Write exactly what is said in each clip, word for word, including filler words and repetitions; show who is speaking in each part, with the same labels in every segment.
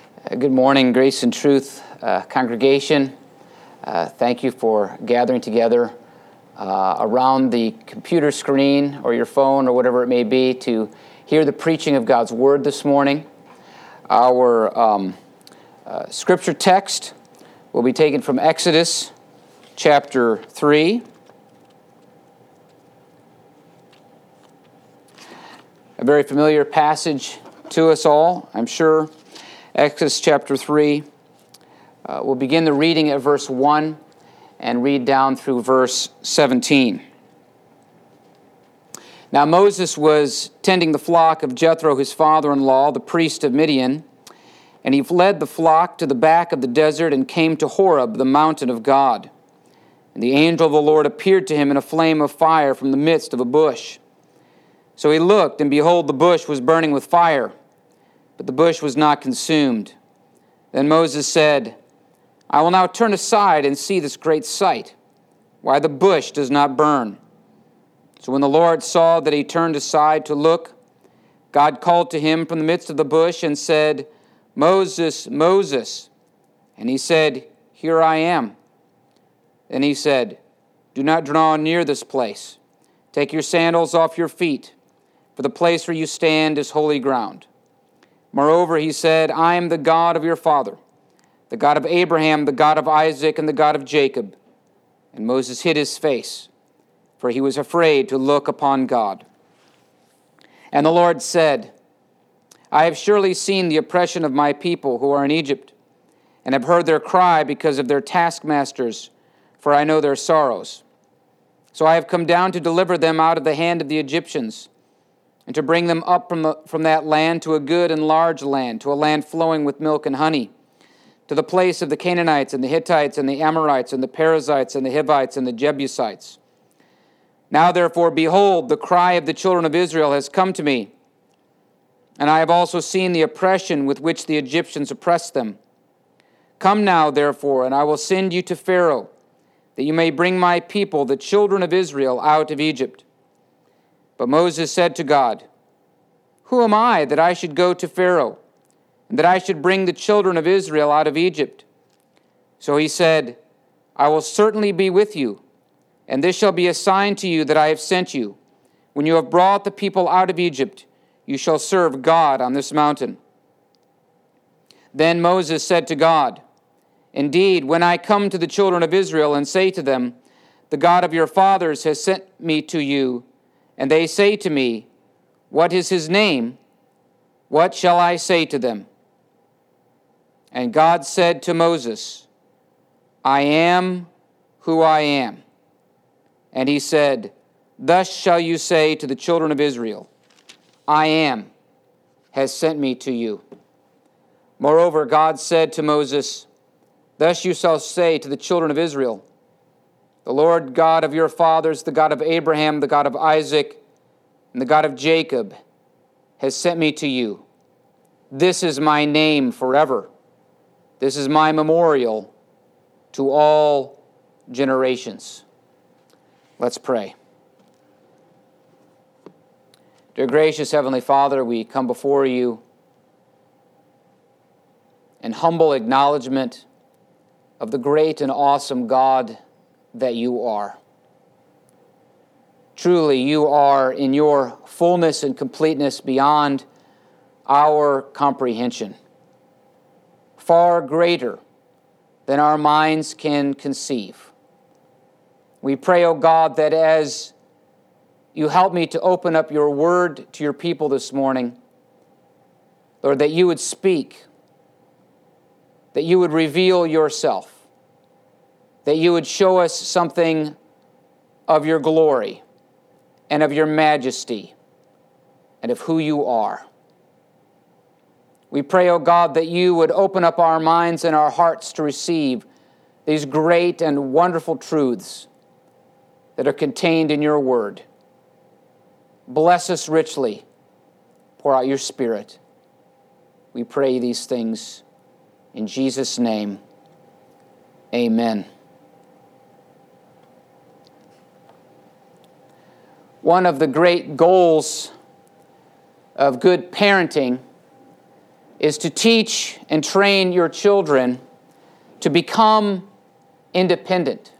Speaker 1: Uh, Good morning, Grace and Truth uh, congregation. Uh, thank you for gathering together uh, around the computer screen or your phone or whatever it may be to hear the preaching of God's Word this morning. Our um, uh, scripture text will be taken from Exodus chapter three. A very familiar passage to us all, I'm sure. Exodus chapter three. Uh, we'll begin the reading at verse one and read down through verse seventeen. Now Moses was tending the flock of Jethro, his father-in-law, the priest of Midian, and he led the flock to the back of the desert and came to Horeb, the mountain of God. And the angel of the Lord appeared to him in a flame of fire from the midst of a bush. So he looked, and behold, the bush was burning with fire, but the bush was not consumed. Then Moses said, I will now turn aside and see this great sight, why the bush does not burn. So when the Lord saw that he turned aside to look, God called to him from the midst of the bush and said, Moses, Moses. And he said, Here I am. Then he said, Do not draw near this place. Take your sandals off your feet, for the place where you stand is holy ground. Moreover, he said, I am the God of your father, the God of Abraham, the God of Isaac, and the God of Jacob. And Moses hid his face, for he was afraid to look upon God. And the Lord said, I have surely seen the oppression of my people who are in Egypt, and have heard their cry because of their taskmasters, for I know their sorrows. So I have come down to deliver them out of the hand of the Egyptians, and to bring them up from, the, from that land to a good and large land, to a land flowing with milk and honey, to the place of the Canaanites and the Hittites and the Amorites and the Perizzites and the Hivites and the Jebusites. Now therefore, behold, the cry of the children of Israel has come to me, and I have also seen the oppression with which the Egyptians oppressed them. Come now, therefore, and I will send you to Pharaoh, that you may bring my people, the children of Israel, out of Egypt. But Moses said to God, Who am I that I should go to Pharaoh, and that I should bring the children of Israel out of Egypt? So he said, I will certainly be with you, and this shall be a sign to you that I have sent you. When you have brought the people out of Egypt, you shall serve God on this mountain. Then Moses said to God, Indeed, when I come to the children of Israel and say to them, The God of your fathers has sent me to you, and they say to me, What is his name? What shall I say to them? And God said to Moses, I am who I am. And he said, Thus shall you say to the children of Israel, I am has sent me to you. Moreover, God said to Moses, Thus you shall say to the children of Israel, The Lord God of your fathers, the God of Abraham, the God of Isaac, and the God of Jacob, has sent me to you. This is my name forever. This is my memorial to all generations. Let's pray. Dear gracious Heavenly Father, we come before you in humble acknowledgement of the great and awesome God that you are. Truly, you are in your fullness and completeness beyond our comprehension, far greater than our minds can conceive. We pray, O God, that as you help me to open up your word to your people this morning, Lord, that you would speak, that you would reveal yourself, that you would show us something of your glory and of your majesty and of who you are. We pray, O God, that you would open up our minds and our hearts to receive these great and wonderful truths that are contained in your word. Bless us richly. Pour out your Spirit. We pray these things in Jesus' name. Amen. One of the great goals of good parenting is to teach and train your children to become independent.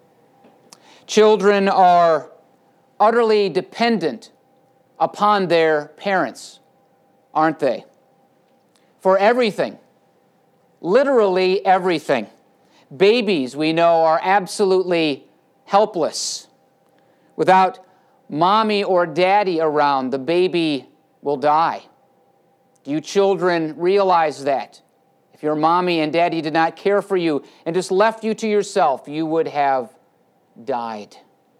Speaker 1: Children are utterly dependent upon their parents, aren't they? For everything, literally everything. Babies, we know, are absolutely helpless. Without mommy or daddy around, the baby will die. Do you children realize that? If your mommy and daddy did not care for you and just left you to yourself, you would have died.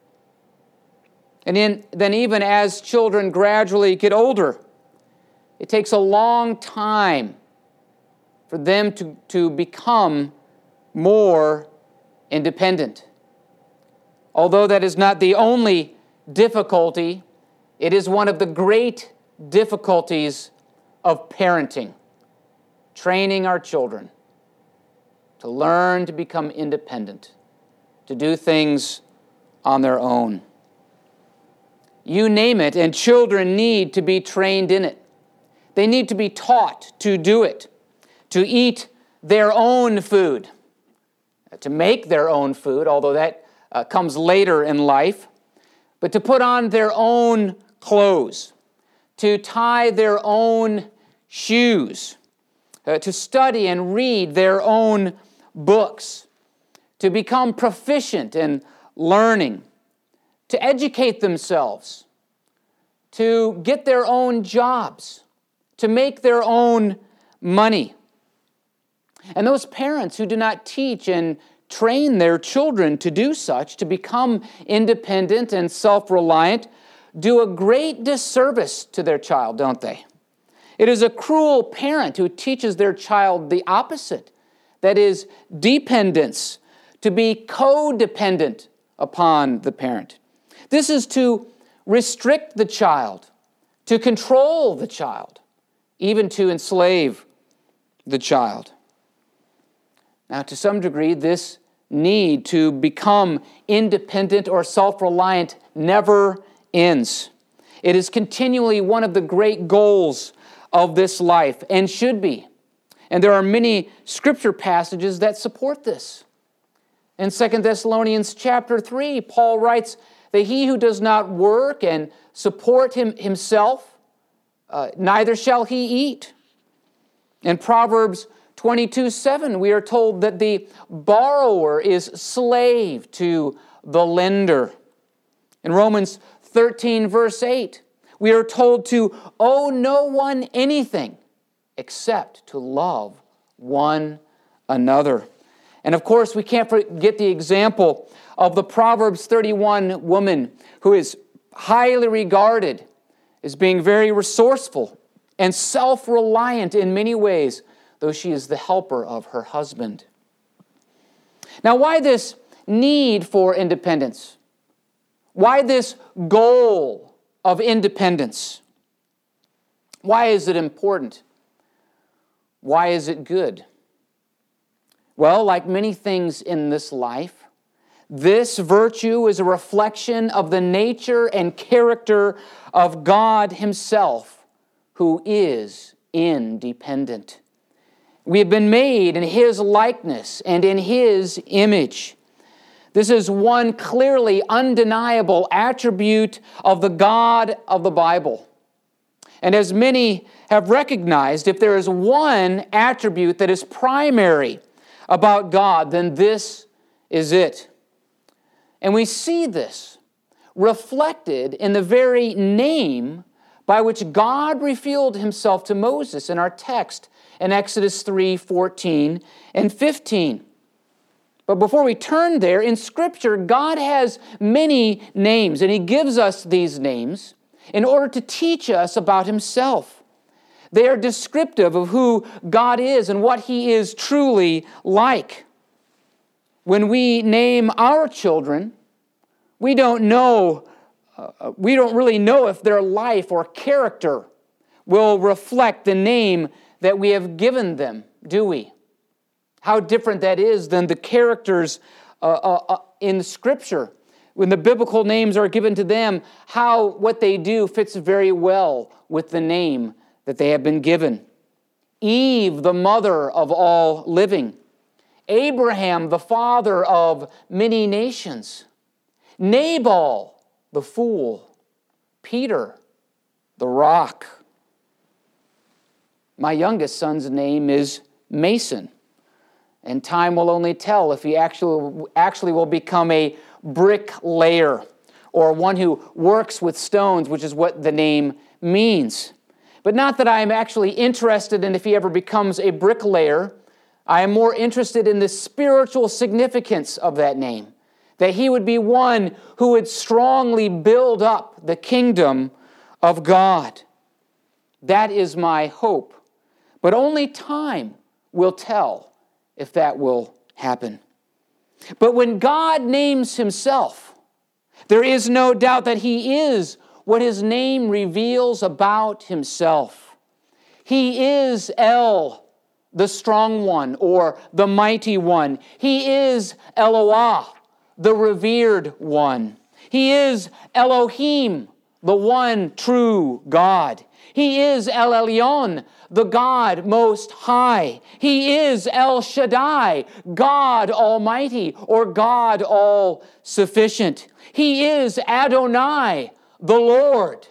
Speaker 1: And in, then even as children gradually get older, it takes a long time for them to, to become more independent. Although that is not the only difficulty, it is one of the great difficulties of parenting, training our children to learn to become independent, to do things on their own. You name it, and children need to be trained in it. They need to be taught to do it, to eat their own food, to make their own food, although that uh, comes later in life, but to put on their own clothes, to tie their own shoes, uh, to study and read their own books, to become proficient in learning, to educate themselves, to get their own jobs, to make their own money. And those parents who do not teach and train their children to do such, to become independent and self-reliant, do a great disservice to their child, don't they? It is a cruel parent who teaches their child the opposite, that is, dependence, to be codependent upon the parent. This is to restrict the child, to control the child, even to enslave the child. Now, to some degree, this need to become independent or self-reliant never ends. It is continually one of the great goals of this life, and should be. And there are many scripture passages that support this. In Second Thessalonians chapter three, Paul writes that he who does not work and support him himself, uh, neither shall he eat. In Proverbs twenty-two seven, we are told that the borrower is slave to the lender. In Romans thirteen verse eight, we are told to owe no one anything except to love one another. And of course, we can't forget the example of the Proverbs thirty-one woman who is highly regarded as being very resourceful and self-reliant in many ways, though she is the helper of her husband. Now, why this need for independence? Why this goal of independence? Why is it important? Why is it good? Well, like many things in this life, this virtue is a reflection of the nature and character of God Himself, who is independent. We have been made in His likeness and in His image. This is one clearly undeniable attribute of the God of the Bible. And as many have recognized, if there is one attribute that is primary about God, then this is it. And we see this reflected in the very name by which God revealed Himself to Moses in our text in Exodus three fourteen and fifteen. But before we turn there, in Scripture, God has many names, and He gives us these names in order to teach us about Himself. They are descriptive of who God is and what He is truly like. When we name our children, we don't know, uh, we don't really know if their life or character will reflect the name that we have given them, do we? How different that is than the characters uh, uh, in Scripture. When the biblical names are given to them, how what they do fits very well with the name that they have been given. Eve, the mother of all living. Abraham, the father of many nations. Nabal, the fool. Peter, the rock. My youngest son's name is Mason, and time will only tell if he actually, actually will become a bricklayer, or one who works with stones, which is what the name means. But not that I am actually interested in if he ever becomes a bricklayer. I am more interested in the spiritual significance of that name, that he would be one who would strongly build up the kingdom of God. That is my hope. But only time will tell if that will happen. But when God names himself, there is no doubt that he is what his name reveals about himself. He is El, the strong one, or the mighty one. He is Eloah, the revered one. He is Elohim, the one true God. He is El Elyon, the God most high. He is El Shaddai, God Almighty, or God all-sufficient. He is Adonai, the Lord.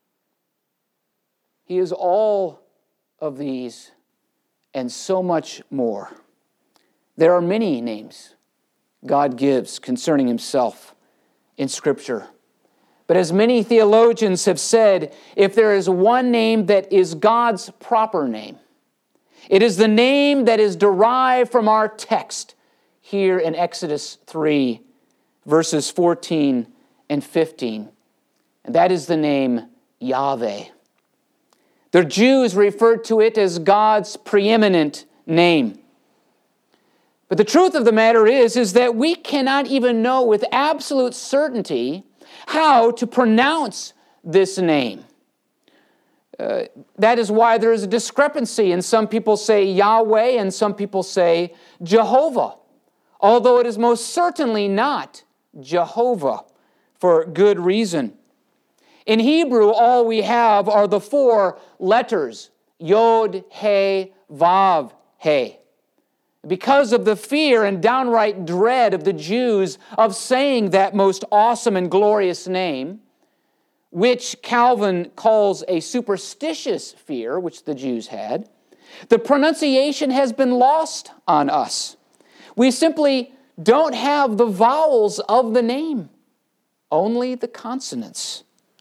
Speaker 1: He is all of these and so much more. There are many names God gives concerning himself in Scripture. But as many theologians have said, if there is one name that is God's proper name, it is the name that is derived from our text here in Exodus three, verses fourteen and fifteen. And that is the name Yahweh. The Jews referred to it as God's preeminent name. But the truth of the matter is, is that we cannot even know with absolute certainty how to pronounce this name. Uh, that is why there is a discrepancy, and some people say Yahweh and some people say Jehovah, although it is most certainly not Jehovah, for good reason. In Hebrew, all we have are the four letters, Yod, He, Vav, He. Because of the fear and downright dread of the Jews of saying that most awesome and glorious name, which Calvin calls a superstitious fear, which the Jews had, the pronunciation has been lost on us. We simply don't have the vowels of the name, only the consonants.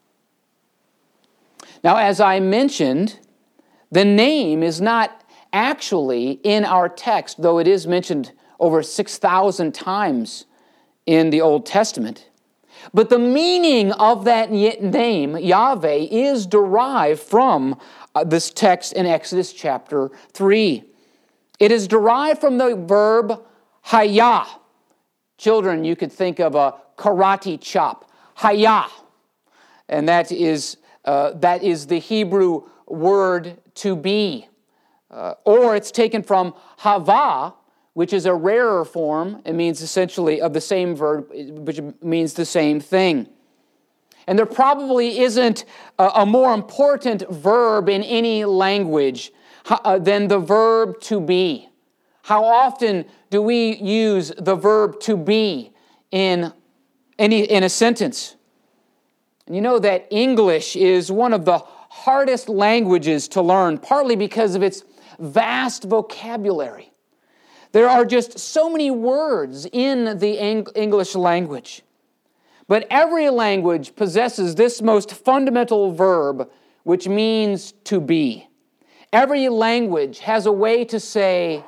Speaker 1: Now, as I mentioned, the name is not actually in our text, though it is mentioned over six thousand times in the Old Testament. But the meaning of that name, Yahweh, is derived from uh, this text in Exodus chapter three. It is derived from the verb hayah. Children, you could think of a karate chop. Hayah. And that is, uh, that is the Hebrew word to be. Uh, or it's taken from hava, which is a rarer form. It means essentially of the same verb, which means the same thing. And there probably isn't a, a more important verb in any language uh, than the verb to be. How often do we use the verb to be in, any, in a sentence? And you know that English is one of the hardest languages to learn, partly because of its vast vocabulary. There are just so many words in the English language. But every language possesses this most fundamental verb, which means to be. Every language has a way to say,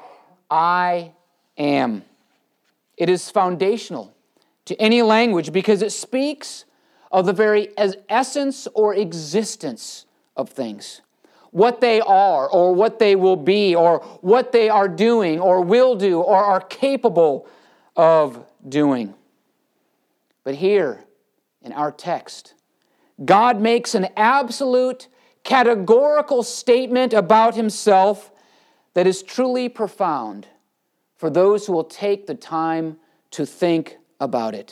Speaker 1: I am. It is foundational to any language because it speaks of the very essence or existence of things. What they are, or what they will be, or what they are doing, or will do, or are capable of doing. But here, in our text, God makes an absolute, categorical statement about himself that is truly profound for those who will take the time to think about it.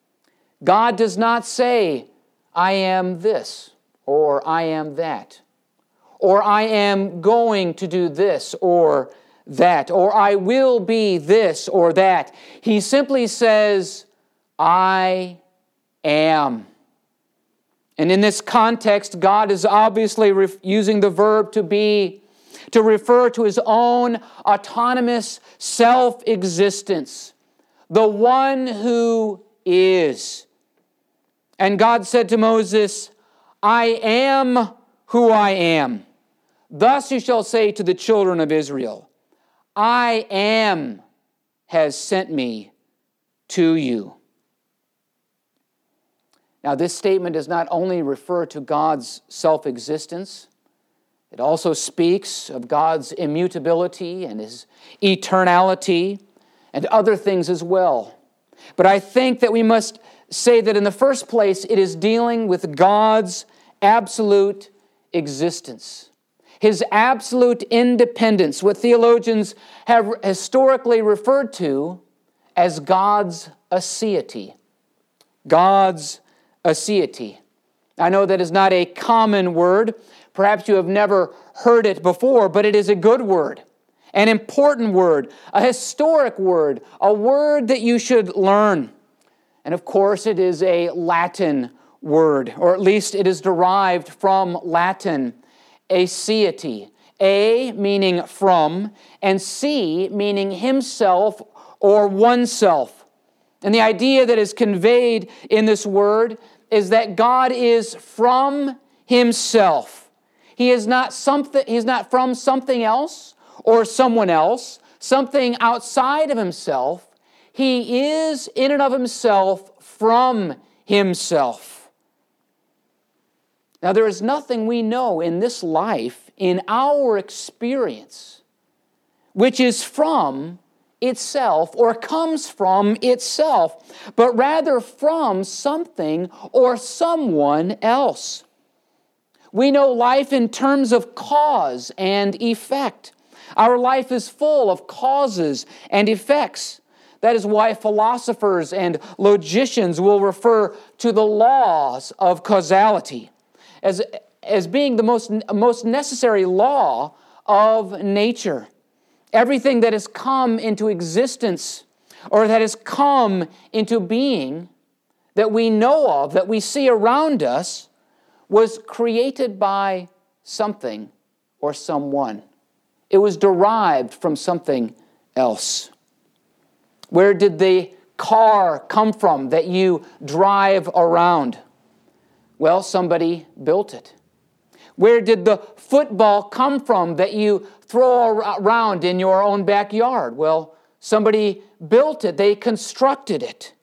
Speaker 1: God does not say, I am this, or I am that, or I am going to do this or that, or I will be this or that. He simply says, I am. And in this context, God is obviously re- using the verb to be, to refer to His own autonomous self-existence, the one who is. And God said to Moses, I am who I am. Thus you shall say to the children of Israel, I am has sent me to you. Now, this statement does not only refer to God's self-existence, it also speaks of God's immutability and His eternality and other things as well. But I think that we must say that in the first place, it is dealing with God's absolute existence, His absolute independence, what theologians have historically referred to as God's aseity. God's aseity. I know that is not a common word. Perhaps you have never heard it before, but it is a good word, an important word, a historic word, a word that you should learn. And of course, it is a Latin word, or at least it is derived from Latin, aseity. A meaning from, and C meaning himself or oneself. And the idea that is conveyed in this word is that God is from Himself. He is not something, He's not from something else or someone else, something outside of Himself. He is in and of Himself from Himself. Now, there is nothing we know in this life, in our experience, which is from itself or comes from itself, but rather from something or someone else. We know life in terms of cause and effect. Our life is full of causes and effects. That is why philosophers and logicians will refer to the laws of causality as, as being the most, most necessary law of nature. Everything that has come into existence or that has come into being that we know of, that we see around us, was created by something or someone. It was derived from something else. Where did the car come from that you drive around? Well, somebody built it. Where did the football come from that you throw around in your own backyard? Well, somebody built it. They constructed it.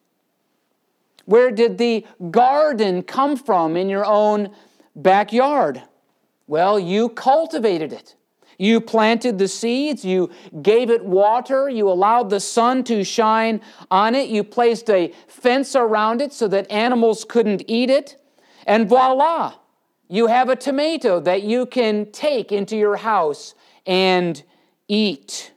Speaker 1: Where did the garden come from in your own backyard? Well, you cultivated it. You planted the seeds, you gave it water, you allowed the sun to shine on it, you placed a fence around it so that animals couldn't eat it, and voila, you have a tomato that you can take into your house and eat.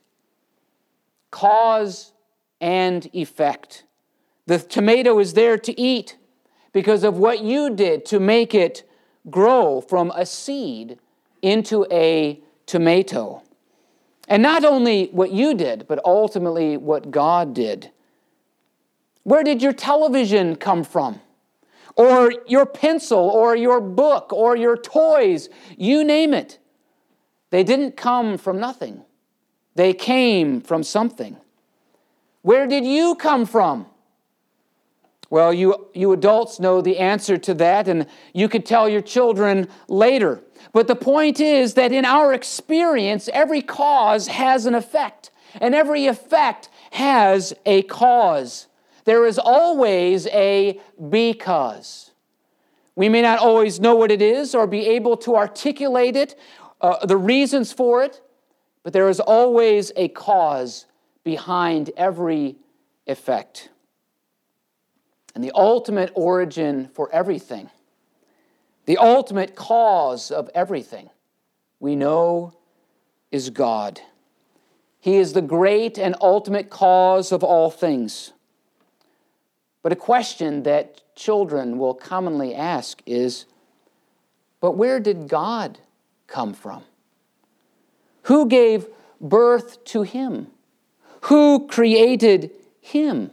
Speaker 1: Cause and effect. The tomato is there to eat because of what you did to make it grow from a seed into a tomato. And not only what you did, but ultimately what God did. Where did your television come from? Or your pencil, or your book, or your toys, you name it. They didn't come from nothing. They came from something. Where did you come from? Well, you, you adults know the answer to that, and you could tell your children later. But the point is that in our experience, every cause has an effect, and every effect has a cause. There is always a because. We may not always know what it is or be able to articulate it, uh, the reasons for it, but there is always a cause behind every effect. And the ultimate origin for everything, the ultimate cause of everything, we know is God. He is the great and ultimate cause of all things. But a question that children will commonly ask is, but where did God come from? Who gave birth to him? Who created him?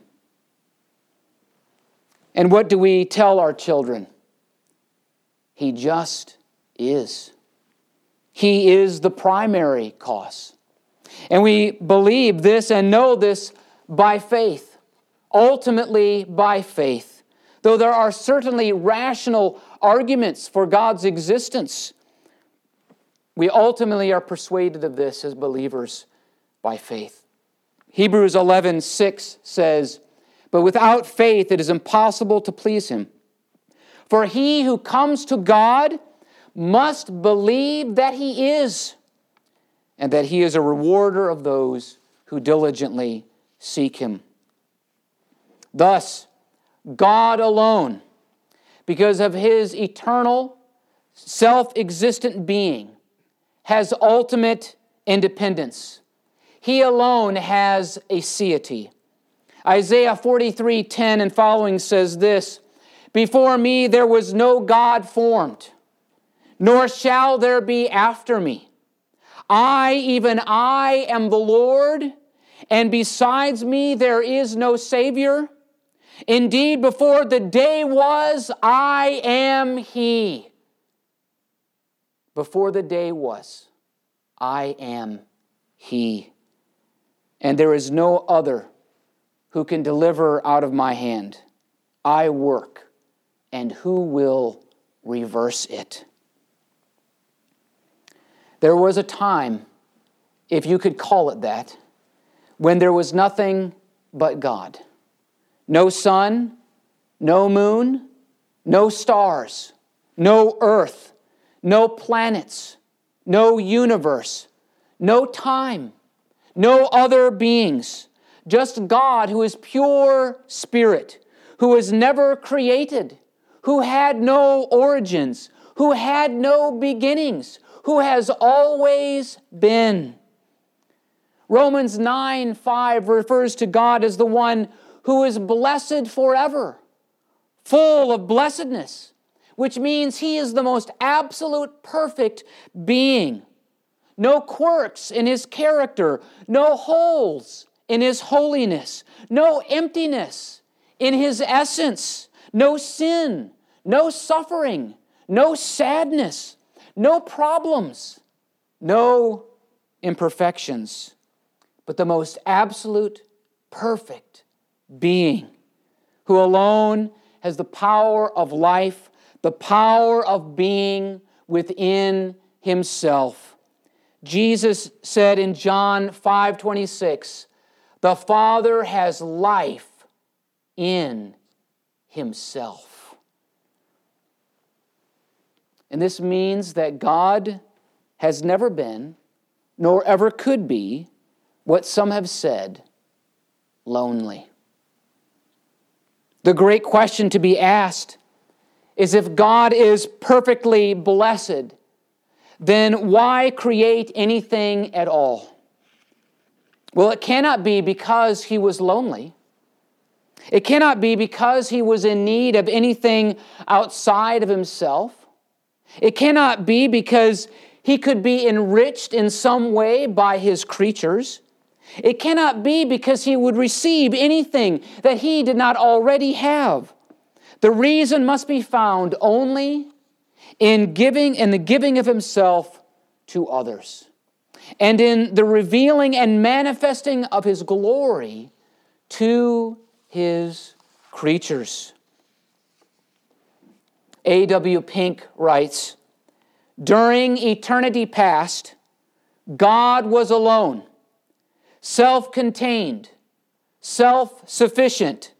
Speaker 1: And what do we tell our children? He just is. He is the primary cause. And we believe this and know this by faith, ultimately by faith. Though there are certainly rational arguments for God's existence, we ultimately are persuaded of this as believers by faith. Hebrews eleven six says, "But without faith it is impossible to please him. For he who comes to God must believe that he is, and that he is a rewarder of those who diligently seek him." Thus, God alone, because of his eternal, self-existent being, has ultimate independence. He alone has aseity. Isaiah forty-three ten and following says this, "Before me there was no God formed, nor shall there be after me. I, even I, am the Lord, and besides me there is no Savior. Indeed, before the day was, I am He." Before the day was, I am He. And there is no other who can deliver out of my hand. I work, and who will reverse it? There was a time, if you could call it that, when there was nothing but God. No sun, no moon, no stars, no earth, no planets, no universe, no time, no other beings. Just God, who is pure spirit, who was never created, who had no origins, who had no beginnings, who has always been. Romans nine five refers to God as the one who is blessed forever, full of blessedness, which means he is the most absolute perfect being. No quirks in his character, no holes in his holiness, no emptiness in his essence, no sin, no suffering, no sadness, no problems, no imperfections, but the most absolute, perfect being who alone has the power of life, the power of being within himself. Jesus said in John five twenty-six, "The Father has life in himself." And this means that God has never been, nor ever could be, what some have said, lonely. The great question to be asked is, if God is perfectly blessed, then why create anything at all? Well, it cannot be because he was lonely. It cannot be because he was in need of anything outside of himself. It cannot be because he could be enriched in some way by his creatures. It cannot be because he would receive anything that he did not already have. The reason must be found only in giving, in the giving of himself to others, and in the revealing and manifesting of his glory to his creatures. A W Pink writes, "During eternity past, God was alone, self-contained, self-sufficient,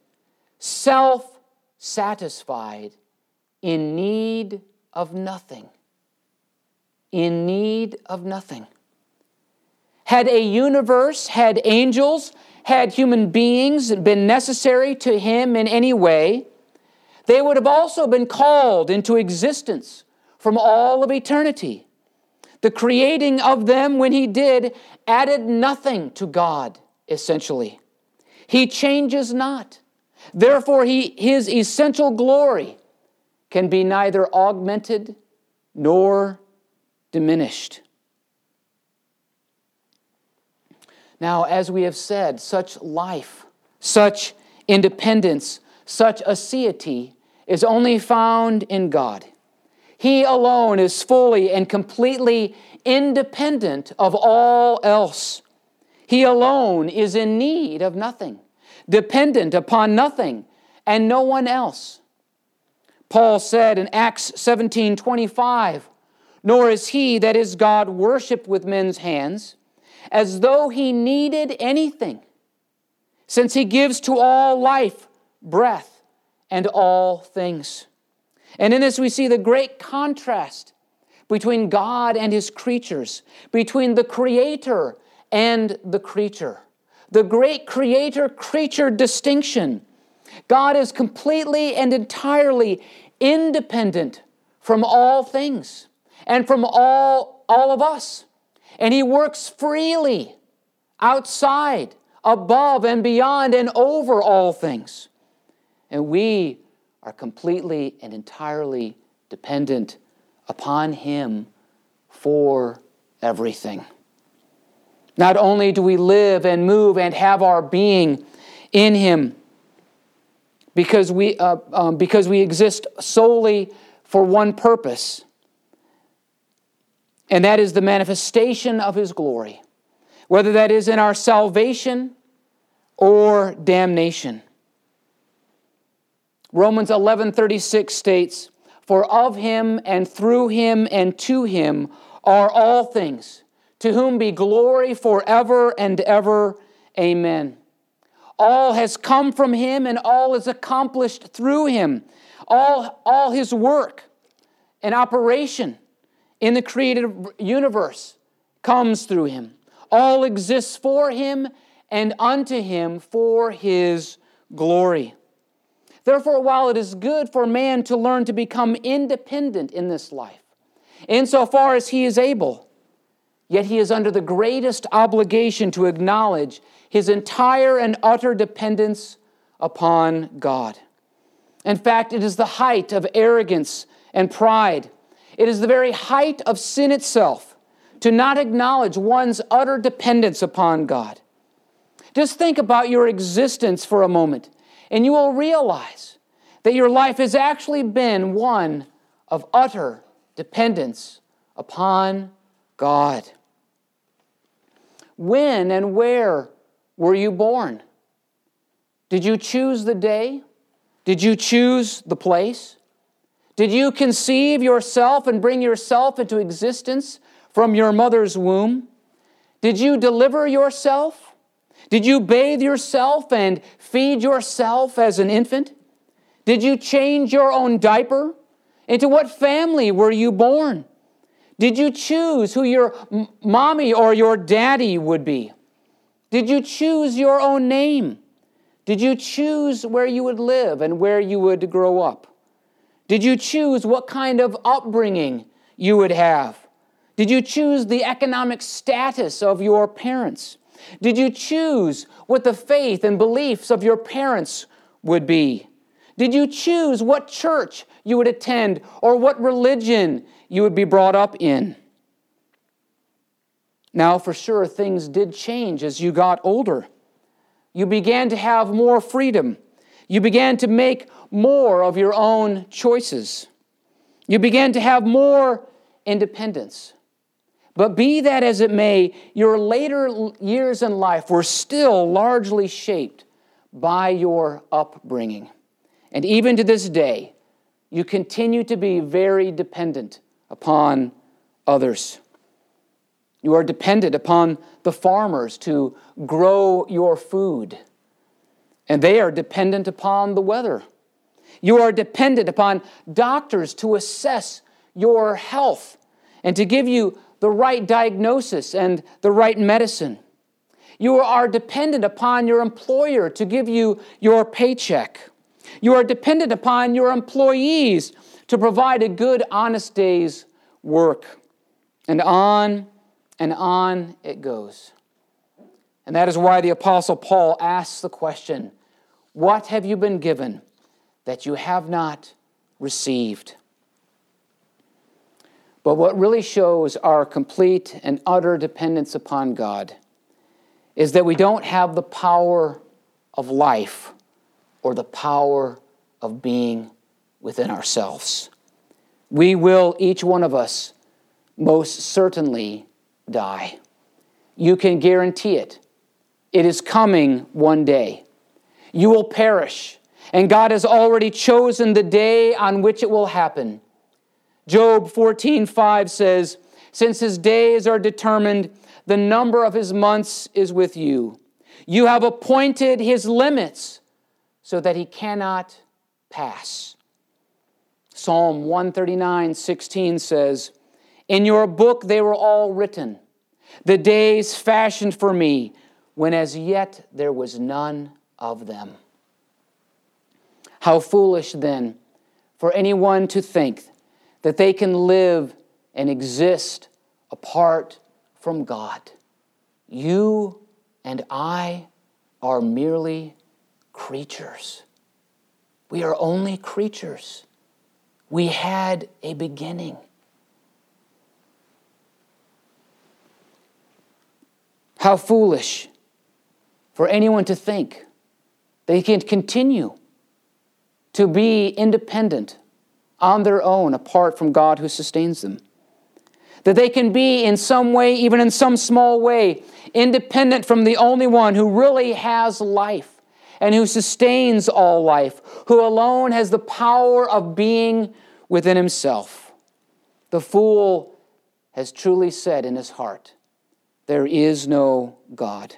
Speaker 1: self-satisfied, in need of nothing." In need of nothing. Had a universe, had angels, had human beings been necessary to him in any way, they would have also been called into existence from all of eternity. The creating of them, when he did, added nothing to God, essentially. He changes not. Therefore, he, his essential glory can be neither augmented nor diminished. Now, as we have said, such life, such independence, such aseity is only found in God. He alone is fully and completely independent of all else. He alone is in need of nothing, dependent upon nothing and no one else. Paul said in Acts seventeen twenty-five, "Nor is he, that is God, worshipped with men's hands, as though he needed anything, since he gives to all life, breath, and all things." And in this we see the great contrast between God and His creatures, between the Creator and the creature. The great Creator-creature distinction. God is completely and entirely independent from all things and from all, all of us. And He works freely outside, above and beyond and over all things. And we are completely and entirely dependent upon Him for everything. Not only do we live and move and have our being in Him because we, uh, um, because we exist solely for one purpose, and that is the manifestation of His glory, whether that is in our salvation or damnation. Romans eleven thirty-six states, "For of Him and through Him and to Him are all things, to whom be glory forever and ever. Amen." All has come from Him and all is accomplished through Him. All, all His work and operation in the created universe comes through Him. All exists for Him and unto Him for His glory. Therefore, while it is good for man to learn to become independent in this life, insofar as he is able, yet he is under the greatest obligation to acknowledge his entire and utter dependence upon God. In fact, it is the height of arrogance and pride. It is the very height of sin itself to not acknowledge one's utter dependence upon God. Just think about your existence for a moment, and you will realize that your life has actually been one of utter dependence upon God. When and where were you born? Did you choose the day? Did you choose the place? Did you conceive yourself and bring yourself into existence from your mother's womb? Did you deliver yourself? Did you bathe yourself and feed yourself as an infant? Did you change your own diaper? Into what family were you born? Did you choose who your m- mommy or your daddy would be? Did you choose your own name? Did you choose where you would live and where you would grow up? Did you choose what kind of upbringing you would have? Did you choose the economic status of your parents? Did you choose what the faith and beliefs of your parents would be? Did you choose what church you would attend or what religion you would be brought up in? Now, for sure, things did change as you got older. You began to have more freedom. You began to make more of your own choices. You began to have more independence. But be that as it may, your later years in life were still largely shaped by your upbringing. And even to this day, you continue to be very dependent upon others. You are dependent upon the farmers to grow your food, and they are dependent upon the weather. You are dependent upon doctors to assess your health and to give you the right diagnosis and the right medicine. You are dependent upon your employer to give you your paycheck. You are dependent upon your employees to provide a good, honest day's work. And on and on it goes. And that is why the Apostle Paul asks the question, what have you been given that you have not received? But what really shows our complete and utter dependence upon God is that we don't have the power of life or the power of being within ourselves. We will, each one of us, most certainly die. You can guarantee it. It is coming one day. You will perish, and God has already chosen the day on which it will happen. Job fourteen five says, "Since his days are determined, the number of his months is with you. You have appointed his limits so that he cannot pass." Psalm one thirty-nine sixteen says, "In your book they were all written, the days fashioned for me, when as yet there was none of them." How foolish, then, for anyone to think that they can live and exist apart from God. You and I are merely creatures. We are only creatures. We had a beginning. How foolish for anyone to think they can continue to be independent on their own apart from God who sustains them. That they can be in some way, even in some small way, independent from the only one who really has life and who sustains all life, who alone has the power of being within himself. The fool has truly said in his heart, "There is no God."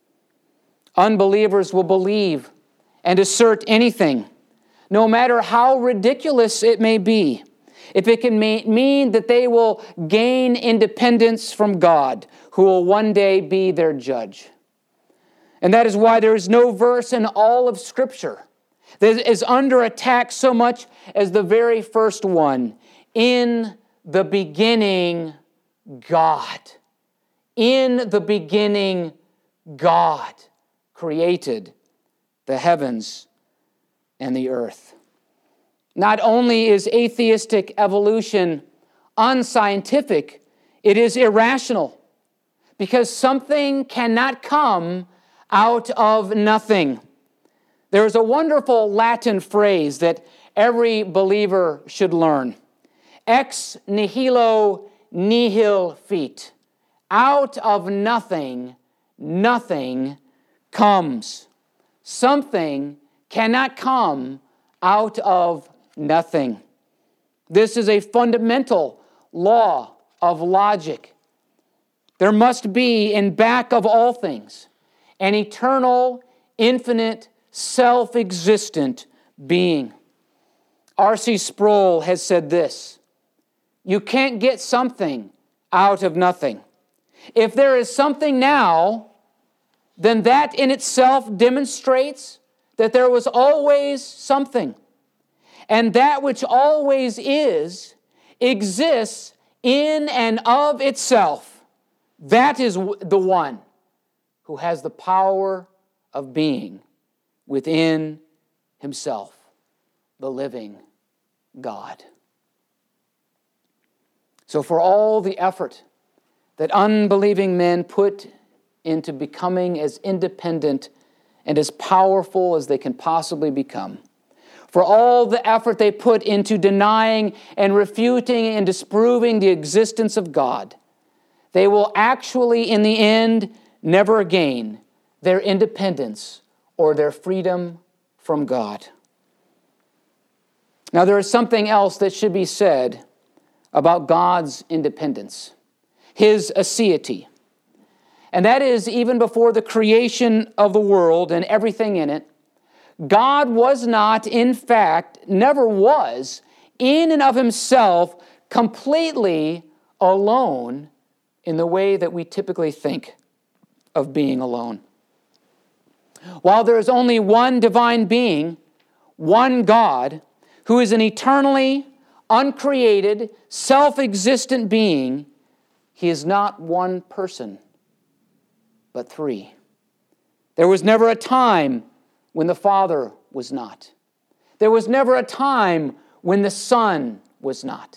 Speaker 1: Unbelievers will believe and assert anything, no matter how ridiculous it may be, if it can mean that they will gain independence from God, who will one day be their judge. And that is why there is no verse in all of Scripture that is under attack so much as the very first one. In the beginning, God. In the beginning, God created the heavens and the earth. Not only is atheistic evolution unscientific, it is irrational, because something cannot come out of nothing. There is a wonderful Latin phrase that every believer should learn. Ex nihilo nihil fit. Out of nothing, nothing comes. Something cannot come out of nothing. This is a fundamental law of logic. There must be, in back of all things, an eternal, infinite, self-existent being. R C Sproul has said this: you can't get something out of nothing. If there is something now, then that in itself demonstrates that there was always something. And that which always is, exists in and of itself. That is the one who has the power of being within himself, the living God. So for all the effort that unbelieving men put into becoming as independent and as powerful as they can possibly become, for all the effort they put into denying and refuting and disproving the existence of God, they will actually, in the end, never gain their independence or their freedom from God. Now, there is something else that should be said about God's independence, His aseity. And that is, even before the creation of the world and everything in it, God was not, in fact, never was, in and of Himself, completely alone in the way that we typically think of being alone. While there is only one divine being, one God, who is an eternally uncreated, self-existent being, He is not one person, but three. There was never a time when the Father was not. There was never a time when the Son was not.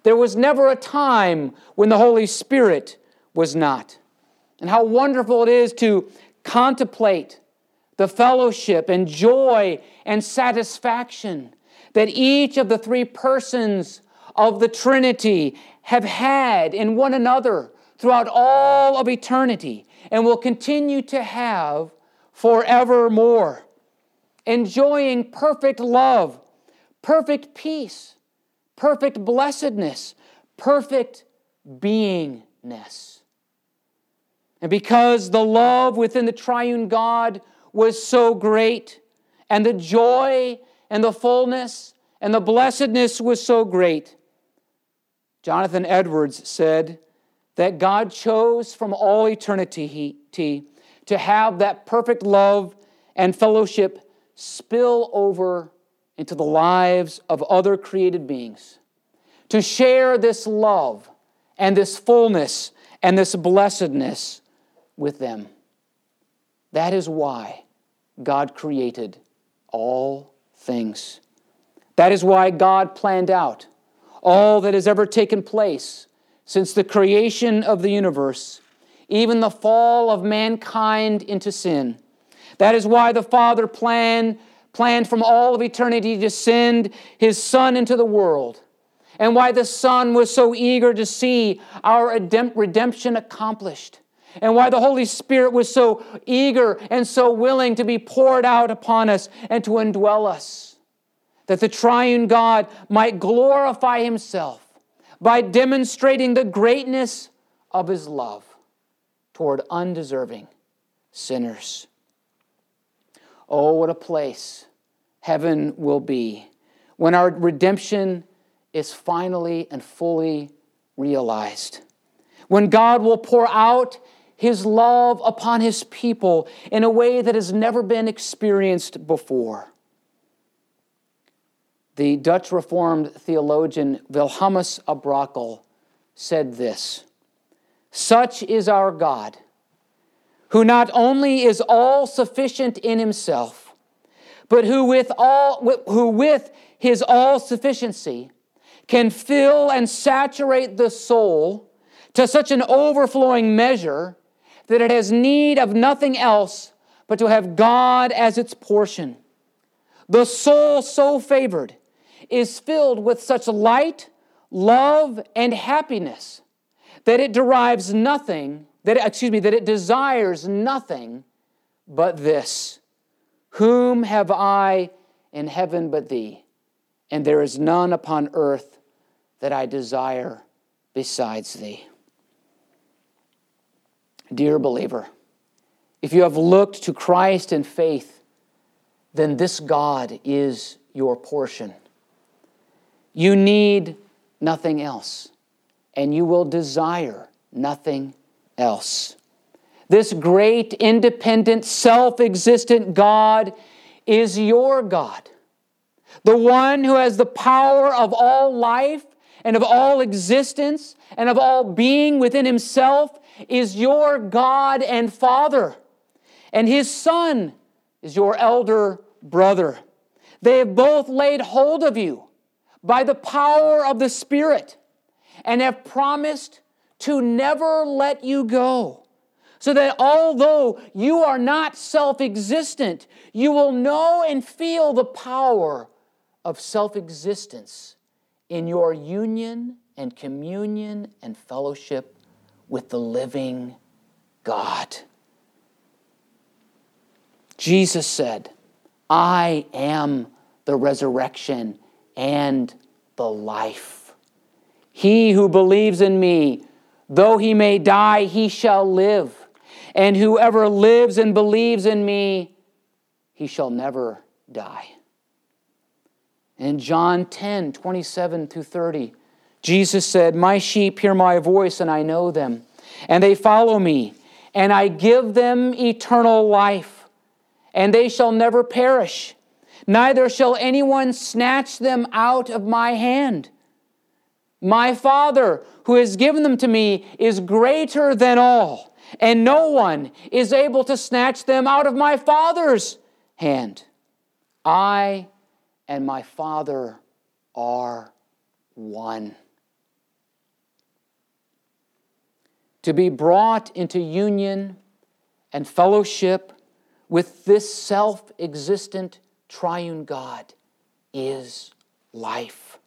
Speaker 1: There was never a time when the Holy Spirit was not. And how wonderful it is to contemplate the fellowship and joy and satisfaction that each of the three persons of the Trinity have had in one another throughout all of eternity and will continue to have forevermore. Enjoying perfect love, perfect peace, perfect blessedness, perfect beingness. And because the love within the triune God was so great, and the joy and the fullness and the blessedness was so great, Jonathan Edwards said that God chose from all eternity to have that perfect love and fellowship spill over into the lives of other created beings, to share this love and this fullness and this blessedness with them. That is why God created all things. That is why God planned out all that has ever taken place since the creation of the universe, even the fall of mankind into sin. That is why the Father planned, planned from all of eternity to send His Son into the world, and why the Son was so eager to see our redemption accomplished, and why the Holy Spirit was so eager and so willing to be poured out upon us and to indwell us, that the triune God might glorify Himself by demonstrating the greatness of His love toward undeserving sinners. Oh, what a place heaven will be when our redemption is finally and fully realized. When God will pour out His love upon His people in a way that has never been experienced before. The Dutch Reformed theologian Wilhelmus à Brakel said this: "Such is our God, who not only is all-sufficient in Himself, but who with all who with His all-sufficiency can fill and saturate the soul to such an overflowing measure that it has need of nothing else but to have God as its portion. The soul so favored is filled with such light, love, and happiness that it derives nothing, that it, excuse me, that it desires nothing but this: whom have I in heaven but Thee? And there is none upon earth that I desire besides Thee." Dear believer, if you have looked to Christ in faith, then this God is your portion. You need nothing else, and you will desire nothing else. This great, independent, self-existent God is your God. The one who has the power of all life and of all existence and of all being within Himself is your God and Father. And His Son is your elder brother. They have both laid hold of you by the power of the Spirit and have promised to never let you go, so that although you are not self-existent, you will know and feel the power of self-existence in your union and communion and fellowship with the living God. Jesus said, "I am the resurrection and the life. He who believes in me, though he may die, he shall live. And whoever lives and believes in me, he shall never die." In John ten, twenty-seven through thirty, Jesus said, "My sheep hear my voice, and I know them, and they follow me, and I give them eternal life, and they shall never perish, neither shall anyone snatch them out of my hand. My Father, who has given them to me, is greater than all, and no one is able to snatch them out of my Father's hand. I and my Father are one." to be brought into union and fellowship with this self-existent triune God is life.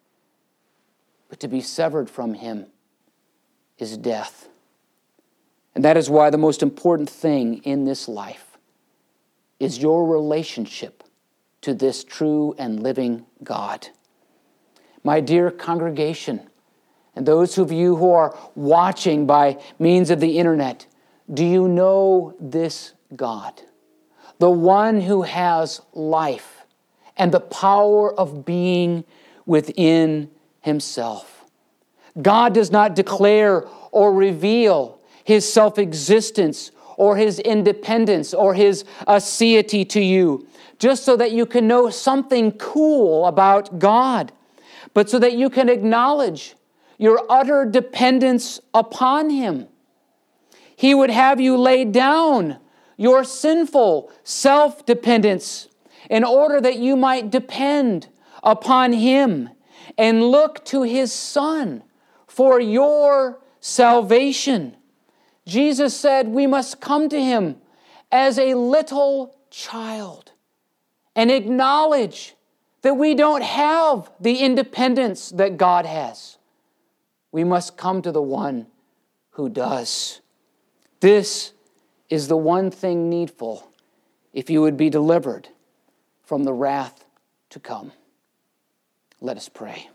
Speaker 1: But to be severed from Him is death. And that is why the most important thing in this life is your relationship to this true and living God. My dear congregation, and those of you who are watching by means of the internet, do you know this God? The one who has life and the power of being within Himself. God does not declare or reveal His self-existence or His independence or His aseity to you just so that you can know something cool about God, but so that you can acknowledge your utter dependence upon Him. He would have you lay down your sinful self-dependence in order that you might depend upon Him and look to His Son for your salvation. Jesus said we must come to Him as a little child and acknowledge that we don't have the independence that God has. We must come to the one who does. This is the one thing needful if you would be delivered from the wrath to come. Let us pray.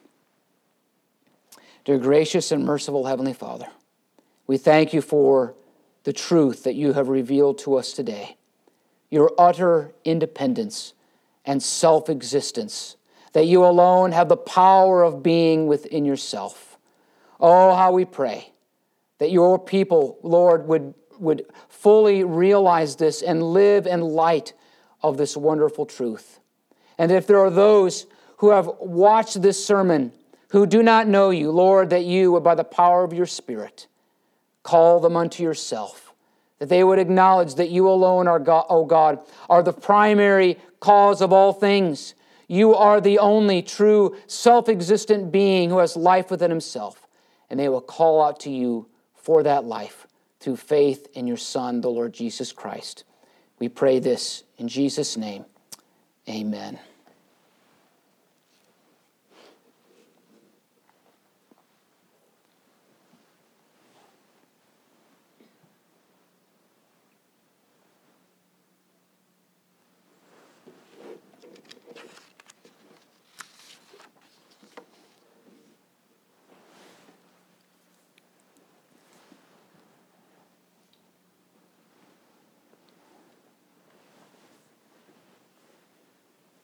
Speaker 1: Dear gracious and merciful Heavenly Father, we thank You for the truth that You have revealed to us today, Your utter independence and self-existence, that You alone have the power of being within Yourself. Oh, how we pray that Your people, Lord, would, would fully realize this and live in light of this wonderful truth. And if there are those who have watched this sermon who do not know You, Lord, that You would, by the power of Your Spirit, call them unto Yourself, that they would acknowledge that You alone, are God, O God, are the primary cause of all things. You are the only true self-existent being who has life within Himself, and they will call out to You for that life through faith in Your Son, the Lord Jesus Christ. We pray this in Jesus' name. Amen.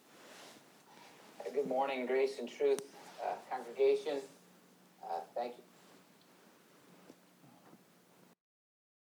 Speaker 1: Good morning, Grace and Truth uh, congregation. Uh, thank you